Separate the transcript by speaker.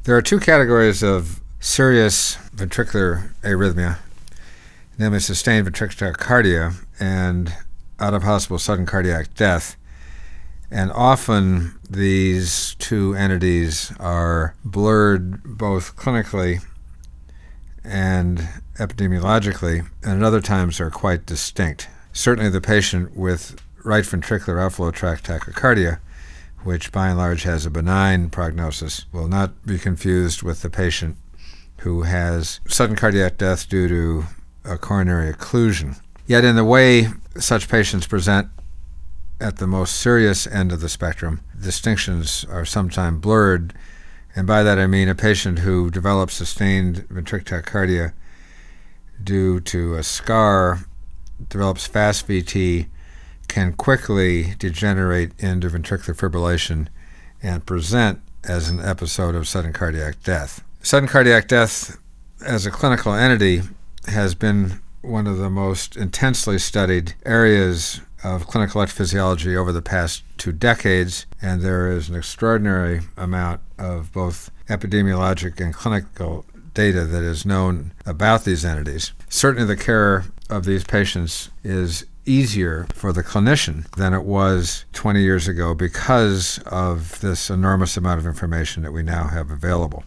Speaker 1: There are two categories of serious ventricular arrhythmia, namely sustained ventricular tachycardia and out-of-hospital sudden cardiac death. And often these two entities are blurred both clinically and epidemiologically, and at other times are quite distinct. Certainly the patient with right ventricular outflow tract tachycardia, which by and large has a benign prognosis, will not be confused with the patient who has sudden cardiac death due to a coronary occlusion. Yet in the way such patients present at the most serious end of the spectrum, distinctions are sometimes blurred, and by that I mean a patient who develops sustained ventricular tachycardia due to a scar, develops fast VT, can quickly degenerate into ventricular fibrillation and present as an episode of sudden cardiac death. Sudden cardiac death as a clinical entity has been one of the most intensely studied areas of clinical electrophysiology over the past 2 decades, and there is an extraordinary amount of both epidemiologic and clinical data that is known about these entities. Certainly the care of these patients is easier for the clinician than it was 20 years ago because of this enormous amount of information that we now have available.